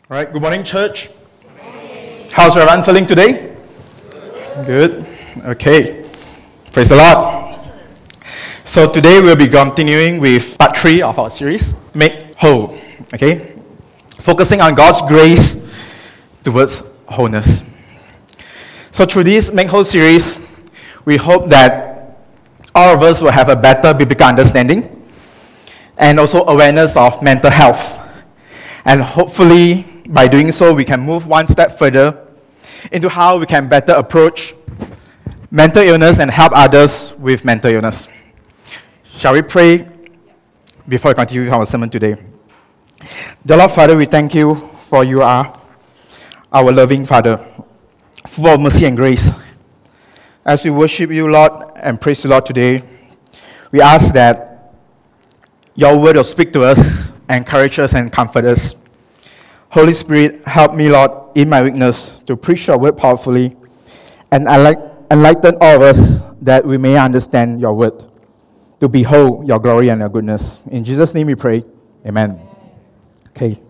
All right, good morning, church. How's everyone feeling today? Good. Okay. Praise the Lord. So today we'll be continuing with part 3 of our series, Make Whole. Okay? Focusing on God's grace towards wholeness. So through this Make Whole series, we hope that all of us will have a better biblical understanding and also awareness of mental health. And hopefully, by doing so, we can move one step further into how we can better approach mental illness and help others with mental illness. Shall we pray before we continue with our sermon today? Dear Lord Father, we thank you for you are our loving Father, full of mercy and grace. As we worship you, Lord, and praise you, Lord, today, we ask that your word will speak to us, encourage us, and comfort us. Holy Spirit, help me, Lord, in my weakness to preach your word powerfully and enlighten all of us that we may understand your word, to behold your glory and your goodness. In Jesus' name we pray. Amen. Okay.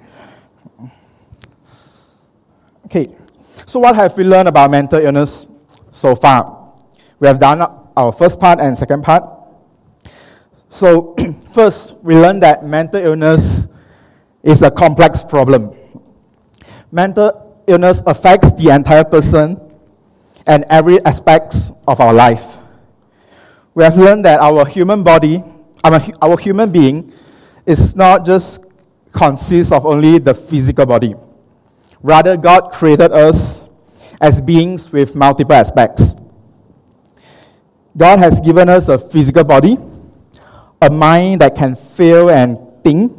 So what have we learned about mental illness so far? We have done our first part and second part. So first, we learned that mental illness is a complex problem. Mental illness affects the entire person and every aspect of our life. We have learned that our human being is not just consists of only the physical body. Rather, God created us as beings with multiple aspects. God has given us a physical body, a mind that can feel and think,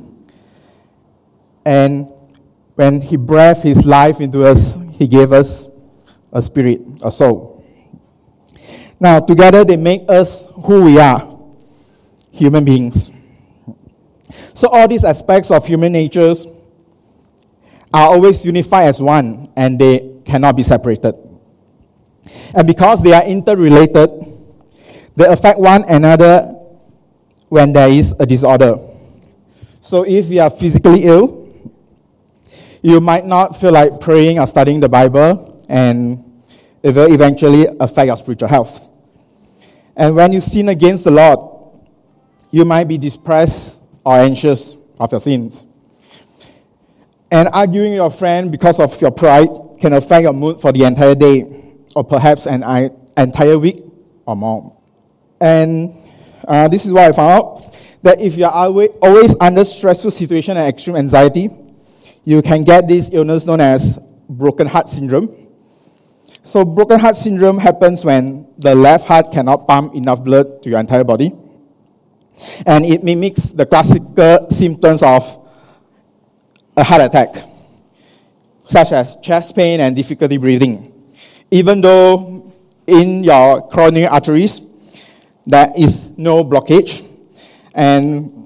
and when He breathed His life into us, He gave us a spirit, a soul. Now, together they make us who we are, human beings. So all these aspects of human natures are always unified as one, and they cannot be separated. And because they are interrelated, they affect one another when there is a disorder. So if you are physically ill, you might not feel like praying or studying the Bible, and it will eventually affect your spiritual health. And when you sin against the Lord, you might be depressed or anxious of your sins. And arguing with your friend because of your pride can affect your mood for the entire day, or perhaps an entire week or more. And this is what I found out, that if you are always under stressful situation and extreme anxiety, you can get this illness known as broken heart syndrome. So broken heart syndrome happens when the left heart cannot pump enough blood to your entire body. And it mimics the classical symptoms of a heart attack, such as chest pain and difficulty breathing. Even though in your coronary arteries, there is no blockage. And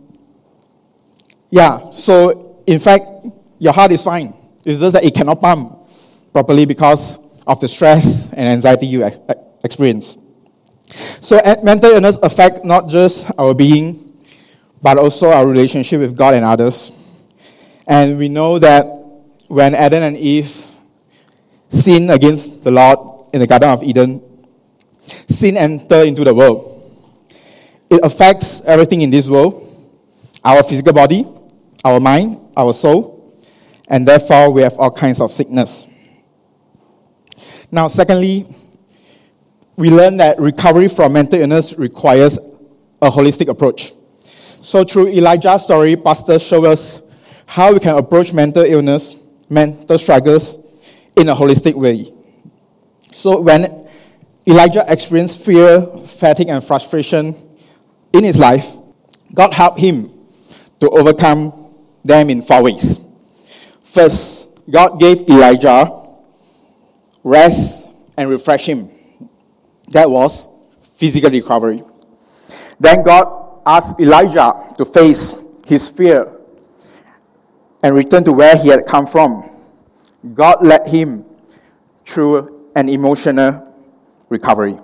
so in fact, your heart is fine. It's just that it cannot pump properly because of the stress and anxiety you experience. So mental illness affects not just our being, but also our relationship with God and others. And we know that when Adam and Eve sinned against the Lord in the Garden of Eden, sin entered into the world. It affects everything in this world, our physical body, our mind, our soul, and therefore we have all kinds of sickness. Now, secondly, we learn that recovery from mental illness requires a holistic approach. So through Elijah's story, Pastor showed us how we can approach mental illness, mental struggles in a holistic way. So when Elijah experienced fear, fatigue, and frustration in his life, God helped him to overcome them in 4 ways. First, God gave Elijah rest and refresh him. That was physical recovery. Then God asked Elijah to face his fear and return to where he had come from. God led him through an emotional recovery.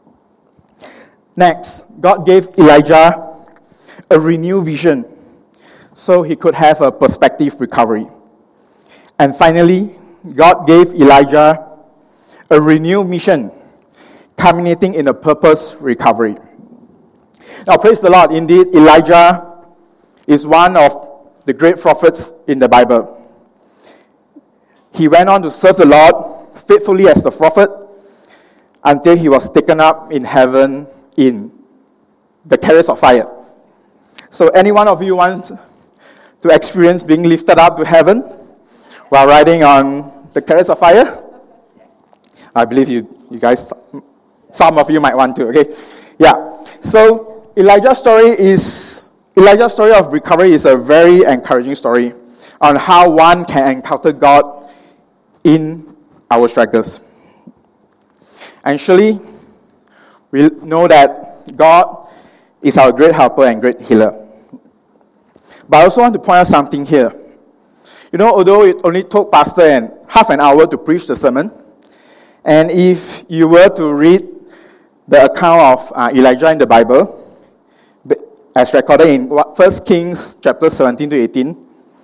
Next, God gave Elijah a renewed vision so he could have a perspective recovery. And finally, God gave Elijah a renewed mission, culminating in a purpose recovery. Now, praise the Lord. Indeed, Elijah is one of the great prophets in the Bible. He went on to serve the Lord faithfully as the prophet until he was taken up in heaven in the carriers of fire. So any one of you want to experience being lifted up to heaven while riding on the carriers of fire? I believe you guys, some of you might want to, okay? Yeah. So Elijah's story of recovery is a very encouraging story on how one can encounter God in our struggles. And surely, we know that God is our great helper and great healer. But I also want to point out something here. You know, although it only took Pastor half an hour to preach the sermon, and if you were to read the account of Elijah in the Bible, as recorded in 1 Kings chapter 17 to 18,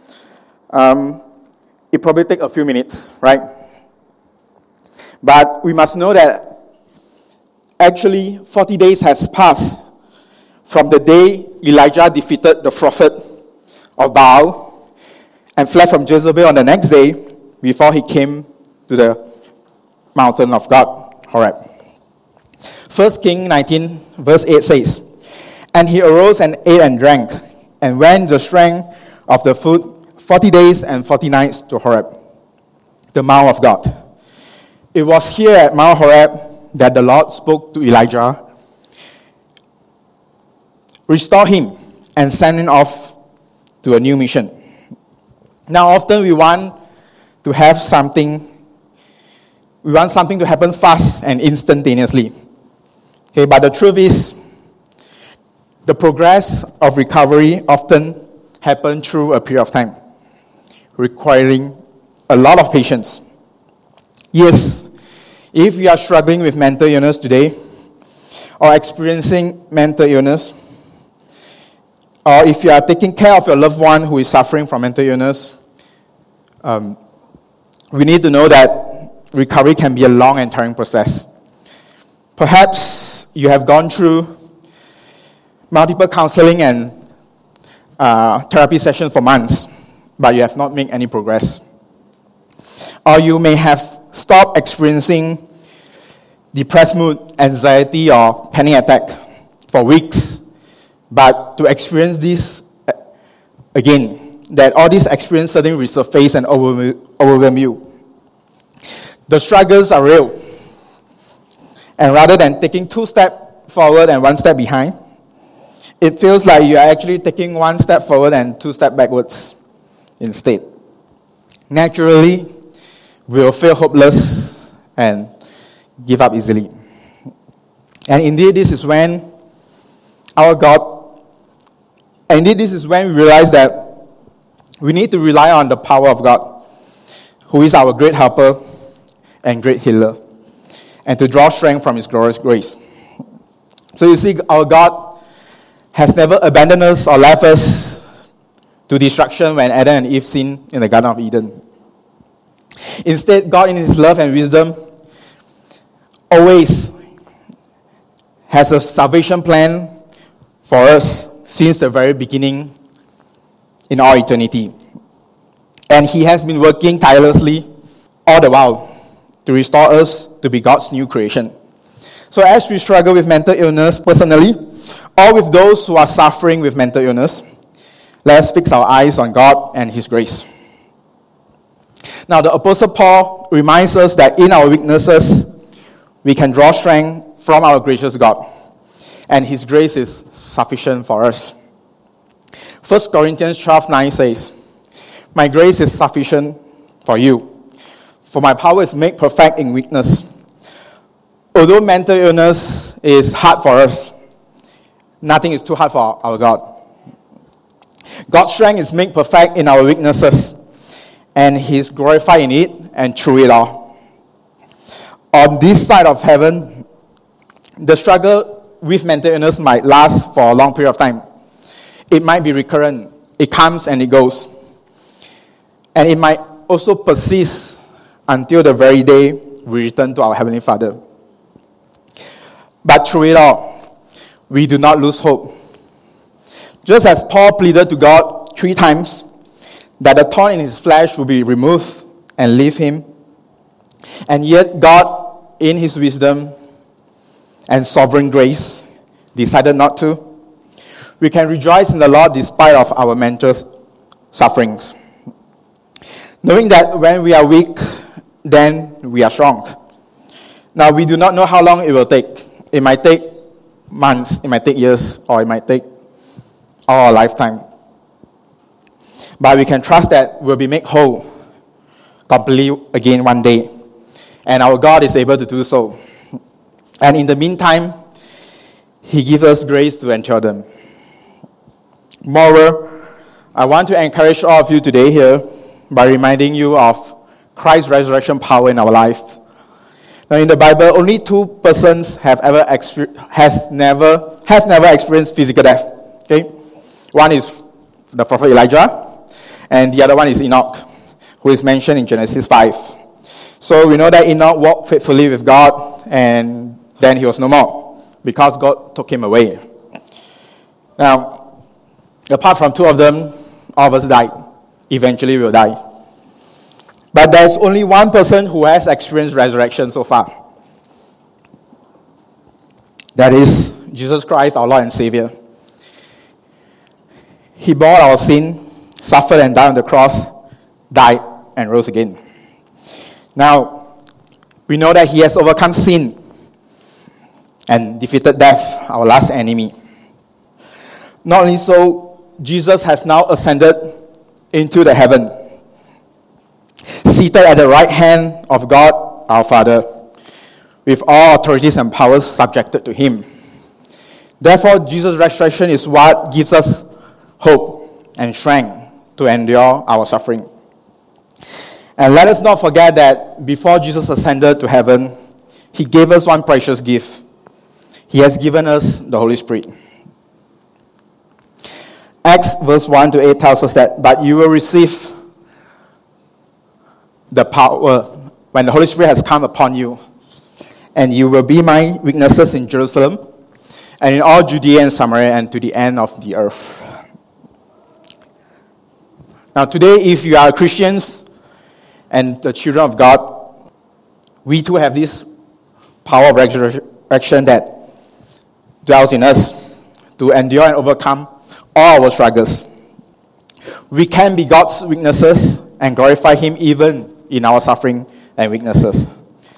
it probably take a few minutes, right? But we must know that actually 40 days has passed from the day Elijah defeated the prophet of Baal and fled from Jezebel on the next day before he came to the mountain of God, Horeb. 1 Kings 19 verse 8 says, "And he arose and ate and drank, and went the strength of the food 40 days and 40 nights to Horeb, the mount of God." It was here at Mount Horeb that the Lord spoke to Elijah, restored him, and sent him off to a new mission. Now, often we want something to happen fast and instantaneously. Okay, but the truth is, the progress of recovery often happens through a period of time, requiring a lot of patience. Yes, if you are struggling with mental illness today, or experiencing mental illness, or if you are taking care of your loved one who is suffering from mental illness, we need to know that recovery can be a long and tiring process. Perhaps you have gone through multiple counseling and therapy sessions for months, but you have not made any progress. Or you may have stopped experiencing depressed mood, anxiety, or panic attack for weeks, but to experience this again, that all these experiences suddenly resurface and overwhelm you. The struggles are real. And rather than taking 2 steps forward and 1 step behind, it feels like you are actually taking 1 step forward and 2 steps backwards instead. Naturally, we will feel hopeless and give up easily. And indeed, this is when we realize that we need to rely on the power of God, who is our great helper and great healer, and to draw strength from His glorious grace. So you see, our God has never abandoned us or left us to destruction when Adam and Eve sinned in the Garden of Eden. Instead, God, in His love and wisdom, always has a salvation plan for us since the very beginning in all eternity. And He has been working tirelessly all the while to restore us to be God's new creation. So as we struggle with mental illness personally, or with those who are suffering with mental illness, let's fix our eyes on God and His grace. Now, the Apostle Paul reminds us that in our weaknesses, we can draw strength from our gracious God, and His grace is sufficient for us. 1 Corinthians 12:9 says, "My grace is sufficient for you, for my power is made perfect in weakness." Although mental illness is hard for us, nothing is too hard for our God. God's strength is made perfect in our weaknesses, and He is glorified in it and through it all. On this side of heaven, the struggle with mental illness might last for a long period of time. It might be recurrent. It comes and it goes. And it might also persist until the very day we return to our Heavenly Father. But through it all, we do not lose hope. Just as Paul pleaded to God 3 times that the thorn in his flesh will be removed and leave him, and yet God, in his wisdom and sovereign grace, decided not to, we can rejoice in the Lord despite of our mental sufferings, knowing that when we are weak, then we are strong. Now, we do not know how long it will take. It might take months, it might take years, or it might take all our lifetime. But we can trust that we'll be made whole completely again one day. And our God is able to do so. And in the meantime, He gives us grace to endure them. Moreover, I want to encourage all of you today here by reminding you of Christ's resurrection power in our life. Now, in the Bible, only 2 persons have never experienced physical death. Okay, one is the prophet Elijah, and the other one is Enoch, who is mentioned in Genesis 5. So we know that Enoch walked faithfully with God, and then he was no more because God took him away. Now, apart from 2 of them, all of us died. Eventually, we will die. But there's only 1 person who has experienced resurrection so far. That is Jesus Christ, our Lord and Savior. He bore our sin, suffered and died on the cross, died and rose again. Now, we know that He has overcome sin and defeated death, our last enemy. Not only so, Jesus has now ascended into the heaven, seated at the right hand of God, our Father, with all authorities and powers subjected to Him. Therefore, Jesus' resurrection is what gives us hope and strength to endure our suffering. And let us not forget that before Jesus ascended to heaven, He gave us one precious gift. He has given us the Holy Spirit. Acts verse 1 to 8 tells us that, but you will receive the power when the Holy Spirit has come upon you, and you will be my witnesses in Jerusalem and in all Judea and Samaria and to the end of the earth. Now today, if you are Christians and the children of God, we too have this power of resurrection that dwells in us to endure and overcome all our struggles. We can be God's witnesses and glorify Him even in our suffering and weaknesses.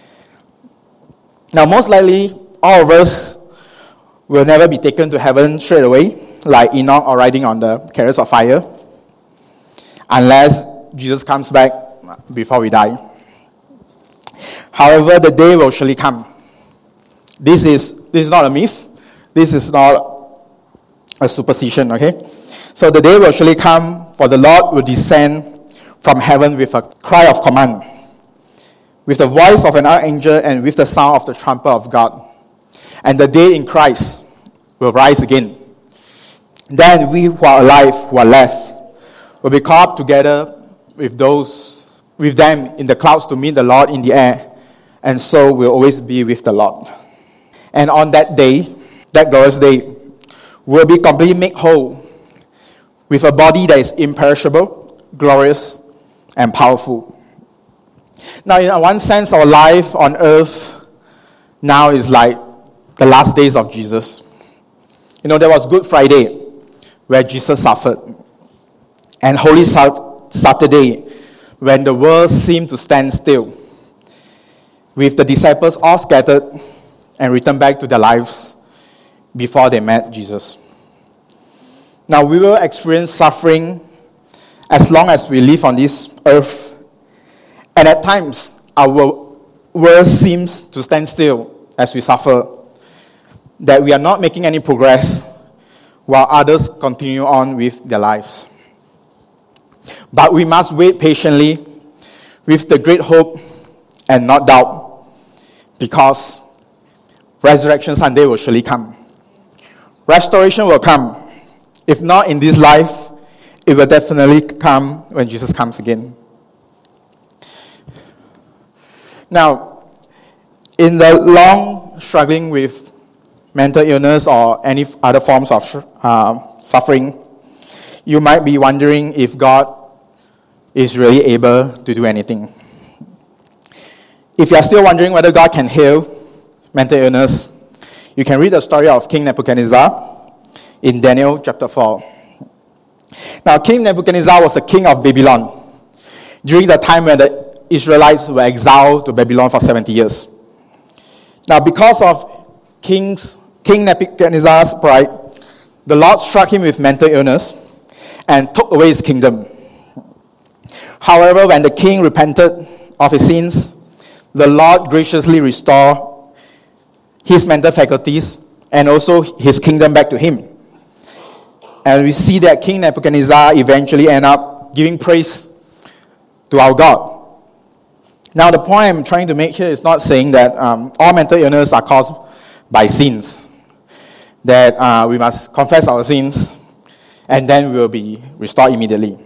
Now, most likely, all of us will never be taken to heaven straight away, like Enoch or riding on the chariots of fire, unless Jesus comes back before we die. However, the day will surely come. This is not a myth. This is not a superstition, okay? So the day will surely come, for the Lord will descend from heaven with a cry of command, with the voice of an archangel and with the sound of the trumpet of God. And the dead in Christ will rise again. Then we who are alive, who are left, will be caught up together with them in the clouds to meet the Lord in the air, and so we'll always be with the Lord. And on that day, that glorious day, we'll be completely made whole with a body that is imperishable, glorious, and powerful. Now, in one sense, our life on earth now is like the last days of Jesus. You know, there was Good Friday, where Jesus suffered, and Holy Saturday, when the world seemed to stand still, with the disciples all scattered and returned back to their lives before they met Jesus. Now, we will experience suffering as long as we live on this earth. And at times, our world seems to stand still as we suffer, that we are not making any progress while others continue on with their lives. But we must wait patiently with the great hope and not doubt, because Resurrection Sunday will surely come. Restoration will come. If not in this life, it will definitely come when Jesus comes again. Now, in the long struggling with mental illness or any other forms of suffering, you might be wondering if God is really able to do anything. If you are still wondering whether God can heal mental illness, you can read the story of King Nebuchadnezzar in Daniel chapter 4. Now, King Nebuchadnezzar was the king of Babylon during the time when the Israelites were exiled to Babylon for 70 years. Now, because of King Nebuchadnezzar's pride, the Lord struck him with mental illness and took away his kingdom. However, when the king repented of his sins, the Lord graciously restored his mental faculties and also his kingdom back to him. And we see that King Nebuchadnezzar eventually ended up giving praise to our God. Now, the point I'm trying to make here is not saying that all mental illness are caused by sins, that we must confess our sins and then we will be restored immediately.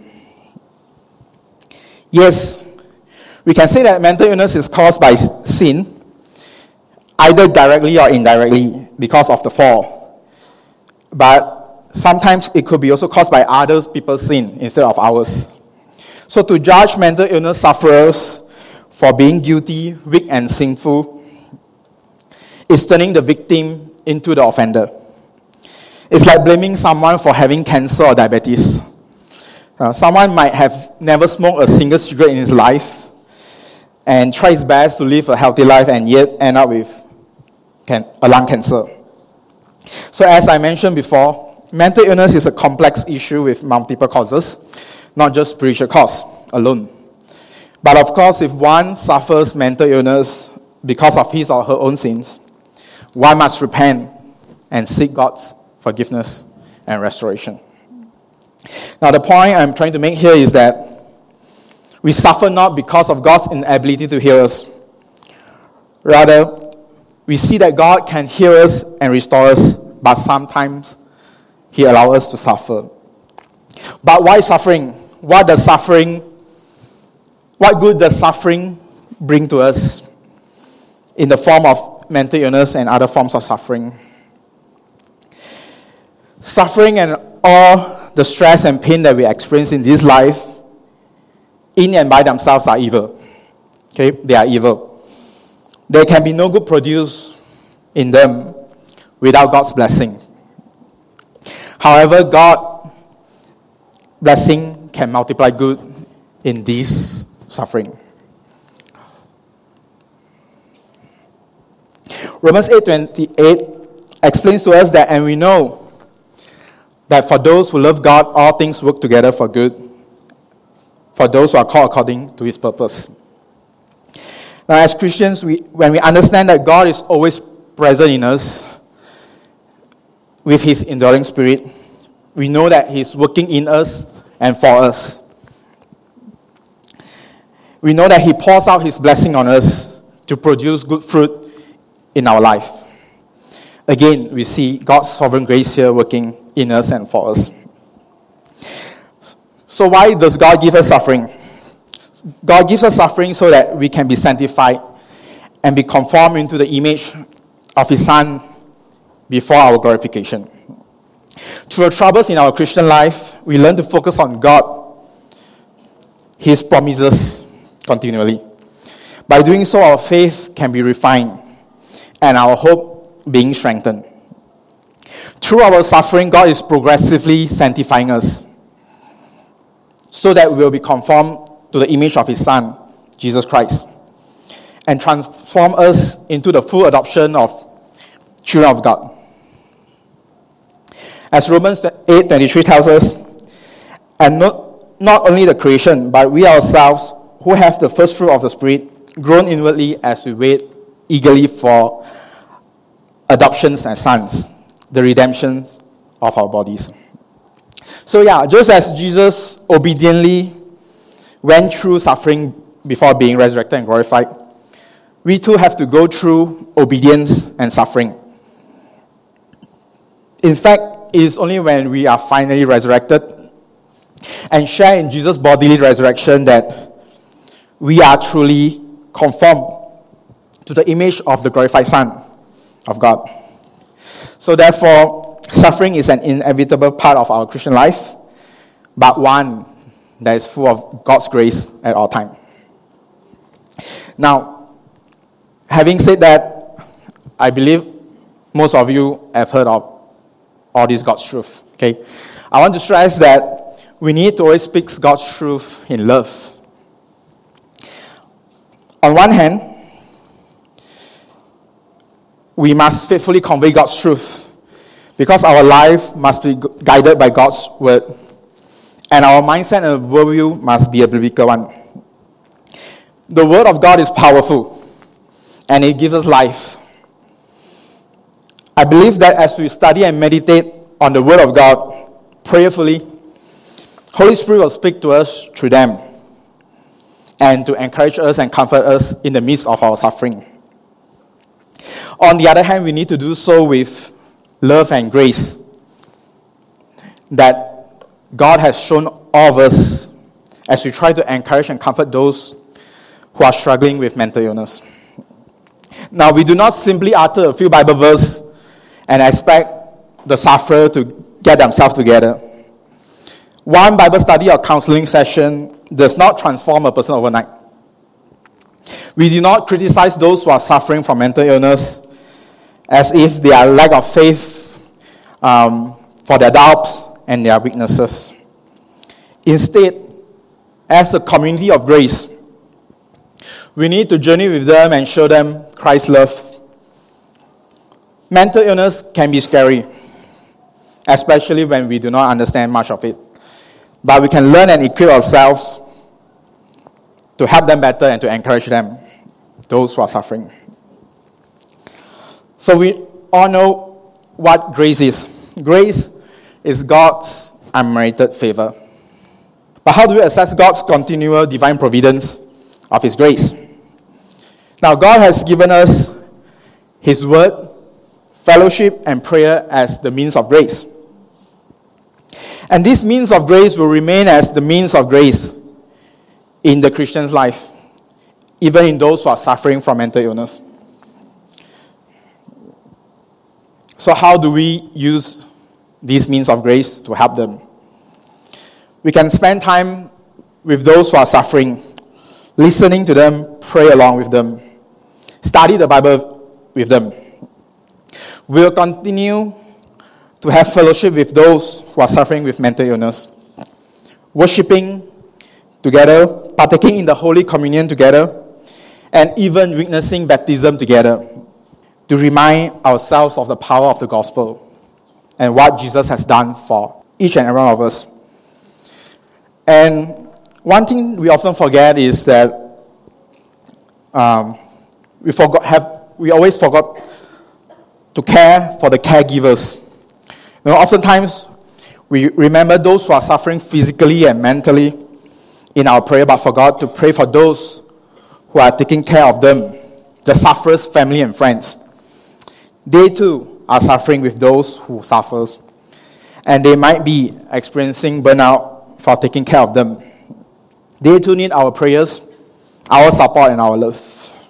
Yes, we can say that mental illness is caused by sin, either directly or indirectly because of the fall. But sometimes it could be also caused by other people's sin instead of ours. So to judge mental illness sufferers for being guilty, weak, and sinful is turning the victim into the offender. It's like blaming someone for having cancer or diabetes. Someone might have never smoked a single cigarette in his life and try his best to live a healthy life and yet end up with a lung cancer. So as I mentioned before, mental illness is a complex issue with multiple causes, not just spiritual cause alone. But of course, if one suffers mental illness because of his or her own sins, one must repent and seek God's forgiveness and restoration. Now, the point I'm trying to make here is that we suffer not because of God's inability to heal us. Rather, we see that God can heal us and restore us, but sometimes He allows us to suffer. But why suffering? What good does suffering bring to us in the form of mental illness and other forms of suffering? Suffering and all the stress and pain that we experience in this life, in and by themselves, are evil. Okay? They are evil. There can be no good produced in them without God's blessing. However, God's blessing can multiply good in this suffering. Romans 8:28 explains to us that, and we know that for those who love God, all things work together for good, for those who are called according to His purpose. Now, as Christians, when we understand that God is always present in us with His indwelling Spirit, we know that He's working in us and for us. We know that He pours out His blessing on us to produce good fruit in our life. Again, we see God's sovereign grace here working in us and for us. So why does God give us suffering? God gives us suffering so that we can be sanctified and be conformed into the image of His Son before our glorification. Through the troubles in our Christian life, we learn to focus on God, His promises continually. By doing so, our faith can be refined and our hope being strengthened. Through our suffering, God is progressively sanctifying us so that we will be conformed to the image of His Son, Jesus Christ, and transform us into the full adoption of children of God. As Romans 8:23 tells us, and not only the creation, but we ourselves who have the first fruit of the Spirit, groan inwardly as we wait eagerly for adoptions as sons, the redemption of our bodies. So just as Jesus obediently went through suffering before being resurrected and glorified, we too have to go through obedience and suffering. In fact, it is only when we are finally resurrected and share in Jesus' bodily resurrection that we are truly conformed to the image of the glorified Son of God. So therefore, suffering is an inevitable part of our Christian life, but one that is full of God's grace at all times. Now, having said that, I believe most of you have heard of all this God's truth. Okay, I want to stress that we need to always speak God's truth in love. On one hand, we must faithfully convey God's truth because our life must be guided by God's word, and our mindset and worldview must be a biblical one. The word of God is powerful, and it gives us life. I believe that as we study and meditate on the word of God prayerfully, Holy Spirit will speak to us through them and to encourage us and comfort us in the midst of our suffering. On the other hand, we need to do so with love and grace that God has shown all of us as we try to encourage and comfort those who are struggling with mental illness. Now, we do not simply utter a few Bible verses and expect the sufferer to get themselves together. One Bible study or counseling session does not transform a person overnight. We do not criticize those who are suffering from mental illness as if they are lack of faith for their doubts and their weaknesses. Instead, as a community of grace, we need to journey with them and show them Christ's love. Mental illness can be scary, especially when we do not understand much of it. But we can learn and equip ourselves to help them better and to encourage them, those who are suffering. So we all know what grace is. Grace is God's unmerited favor. But how do we assess God's continual divine providence of His grace? Now, God has given us His word, fellowship, and prayer as the means of grace. And this means of grace will remain as the means of grace in the Christian's life, even in those who are suffering from mental illness. So how do we use these means of grace to help them? We can spend time with those who are suffering, listening to them, pray along with them, study the Bible with them. We'll continue to have fellowship with those who are suffering with mental illness, worshiping together, partaking in the Holy Communion together, and even witnessing baptism together to remind ourselves of the power of the gospel and what Jesus has done for each and every one of us. And one thing we often forget is that we always forgot to care for the caregivers. You know, oftentimes we remember those who are suffering physically and mentally in our prayer, but forgot to pray for those who are taking care of them, the sufferers' family and friends. They too are suffering with those who suffer, and they might be experiencing burnout for taking care of them. They too need our prayers, our support, and our love.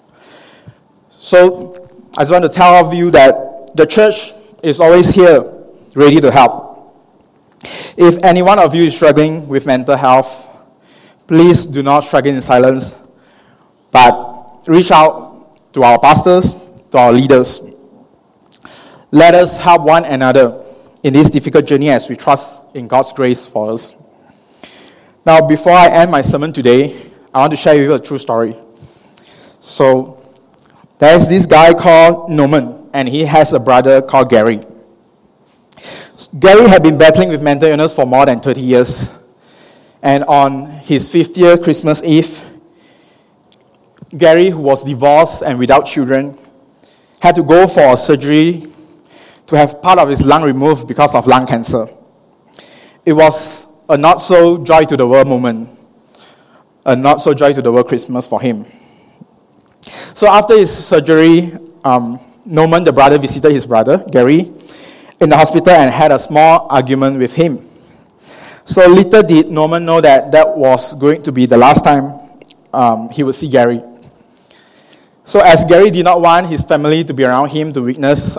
So I just want to tell all of you that the church is always here, ready to help. If any one of you is struggling with mental health, please do not struggle in silence, but reach out to our pastors, to our leaders. Let us help one another in this difficult journey as we trust in God's grace for us. Now, before I end my sermon today, I want to share with you a true story. So, there's this guy called Norman, and he has a brother called Gary. Gary had been battling with mental illness for more than 30 years. And on his 50th Christmas Eve, Gary, who was divorced and without children, had to go for a surgery to have part of his lung removed because of lung cancer. It was a not-so-joy to the world moment, a not-so-joy to the world Christmas for him. So after his surgery, Norman, the brother, visited his brother, Gary, in the hospital and had a small argument with him. So little did Norman know that that was going to be the last time he would see Gary. So as Gary did not want his family to be around him to witness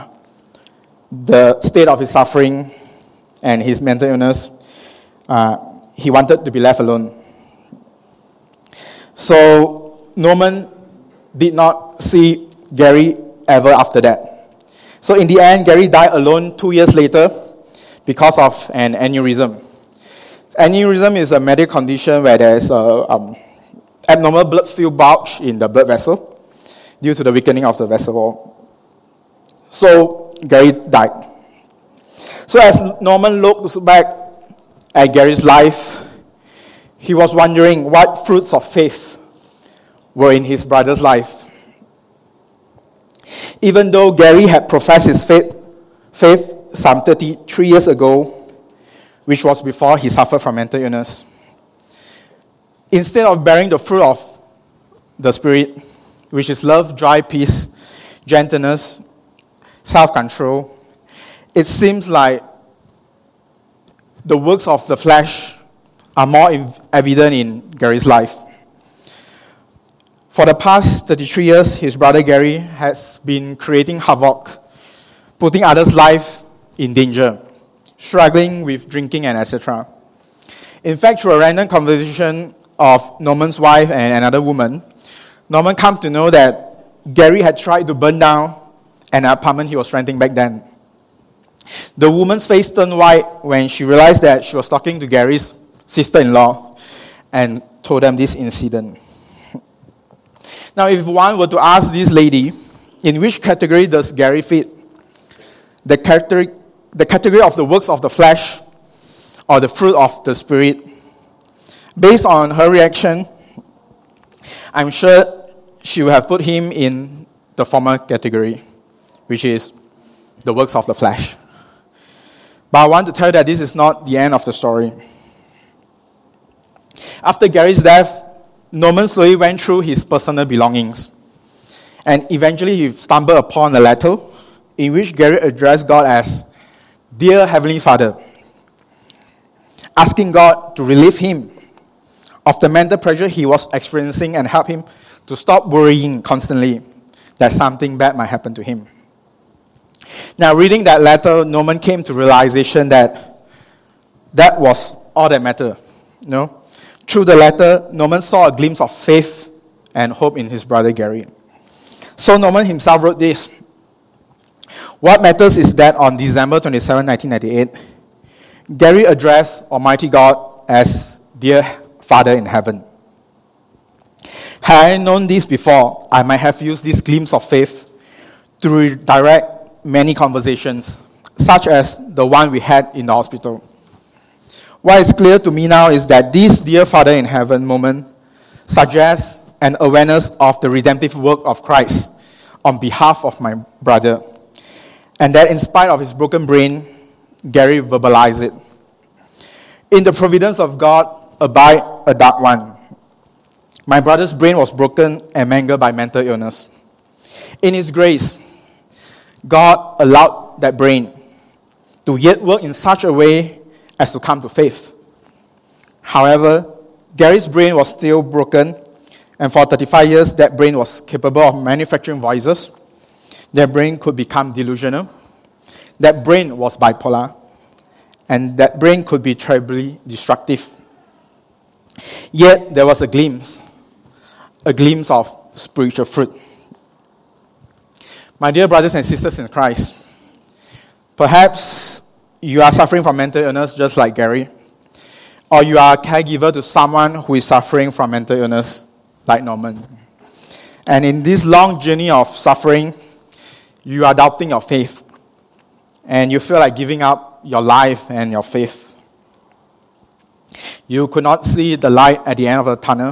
the state of his suffering and his mental illness, he wanted to be left alone. So Norman did not see Gary ever after that. So in the end, Gary died alone 2 years later because of an aneurysm. Aneurysm is a medical condition where there is an abnormal blood-filled bulge in the blood vessel due to the weakening of the vessel wall. So Gary died. So as Norman looks back at Gary's life, he was wondering what fruits of faith were in his brother's life. Even though Gary had professed his faith some 33 years ago, which was before he suffered from mental illness, instead of bearing the fruit of the Spirit, which is love, joy, peace, gentleness, self-control, it seems like the works of the flesh are more evident in Gary's life. For the past 33 years, his brother Gary has been creating havoc, putting others' life in danger, struggling with drinking and etc. In fact, through a random conversation of Norman's wife and another woman, Norman came to know that Gary had tried to burn down an apartment he was renting back then. The woman's face turned white when she realized that she was talking to Gary's sister-in-law and told them this incident. Now, if one were to ask this lady, in which category does Gary fit? The category of the works of the flesh or the fruit of the Spirit? Based on her reaction, I'm sure she would have put him in the former category, which is the works of the flesh. But I want to tell you that this is not the end of the story. After Gary's death, Norman slowly went through his personal belongings. And eventually he stumbled upon a letter in which Gary addressed God as, "Dear Heavenly Father," asking God to relieve him of the mental pressure he was experiencing and help him to stop worrying constantly that something bad might happen to him. Now, reading that letter, Norman came to realization that that was all that mattered. Through the letter, Norman saw a glimpse of faith and hope in his brother Gary. So Norman himself wrote this: "What matters is that on December 27, 1998, Gary addressed Almighty God as Dear Father in heaven. Had I known this before, I might have used this glimpse of faith to redirect many conversations, such as the one we had in the hospital. What is clear to me now is that this Dear Father in heaven moment suggests an awareness of the redemptive work of Christ on behalf of my brother, and that in spite of his broken brain, Gary verbalized it. In the providence of God abide a dark one. My brother's brain was broken and mangled by mental illness. In his grace, God allowed that brain to yet work in such a way as to come to faith. However, Gary's brain was still broken, and for 35 years, that brain was capable of manufacturing voices. That brain could become delusional. That brain was bipolar. And that brain could be terribly destructive. Yet, there was a glimpse of spiritual fruit. My dear brothers and sisters in Christ, perhaps you are suffering from mental illness just like Gary, or you are a caregiver to someone who is suffering from mental illness like Norman. And in this long journey of suffering, you are doubting your faith, and you feel like giving up your life and your faith. You could not see the light at the end of the tunnel,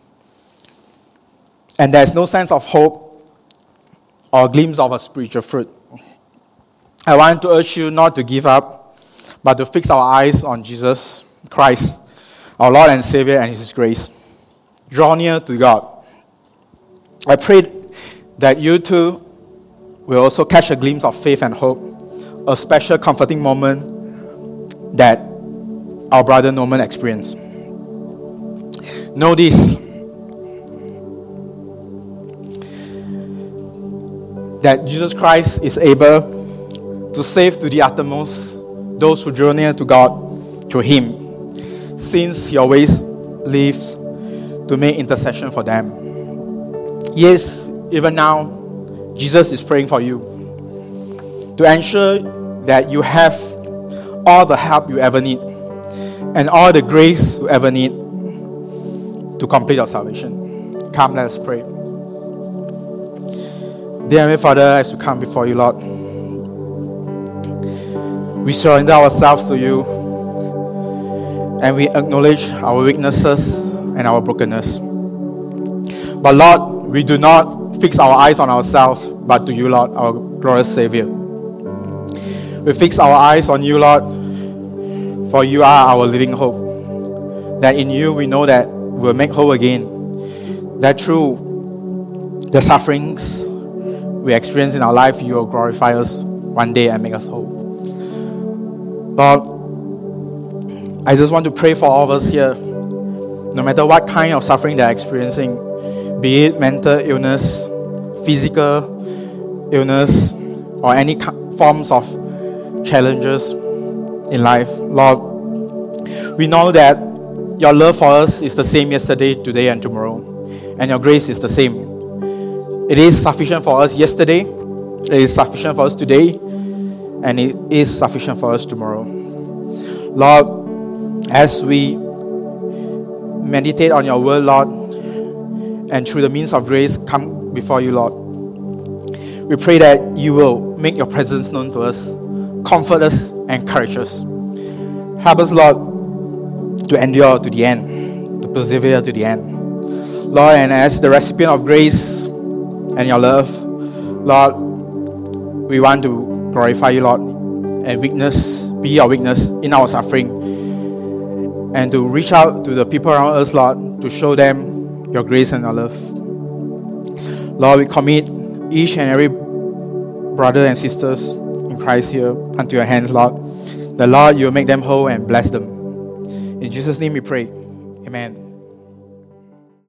and there is no sense of hope or a glimpse of a spiritual fruit. I want to urge you not to give up, but to fix our eyes on Jesus Christ, our Lord and Savior, and His grace. Draw near to God. I pray that you too will also catch a glimpse of faith and hope, a special comforting moment that our brother Norman experienced. Know this: that Jesus Christ is able to save to the uttermost those who draw near to God through Him, since He always lives to make intercession for them. Yes, even now, Jesus is praying for you to ensure that you have all the help you ever need and all the grace you ever need to complete your salvation. Come, let us pray. Dear Heavenly Father, as we come before you, Lord, we surrender ourselves to you and we acknowledge our weaknesses and our brokenness. But Lord, we do not fix our eyes on ourselves, but to you, Lord, our glorious Savior. We fix our eyes on you, Lord, for you are our living hope. That in you we know that we'll make whole again. That through the sufferings we experience in our life, you will glorify us one day and make us whole. Lord, I just want to pray for all of us here, no matter what kind of suffering they're experiencing, be it mental illness, physical illness, or any forms of challenges in life. Lord, we know that your love for us is the same yesterday, today, and tomorrow, and your grace is the same. It is sufficient for us yesterday, it is sufficient for us today, and it is sufficient for us tomorrow. Lord, as we meditate on your word, Lord, and through the means of grace come before you, Lord, we pray that you will make your presence known to us, comfort us, encourage us. Help us, Lord, to endure to the end, to persevere to the end. Lord, and as the recipient of grace and your love, Lord, we want to glorify you, Lord, and be our witness in our suffering, and to reach out to the people around us, Lord, to show them your grace and your love. Lord, we commit each and every brother and sisters in Christ here unto your hands, Lord. The Lord, you will make them whole and bless them. In Jesus' name we pray. Amen.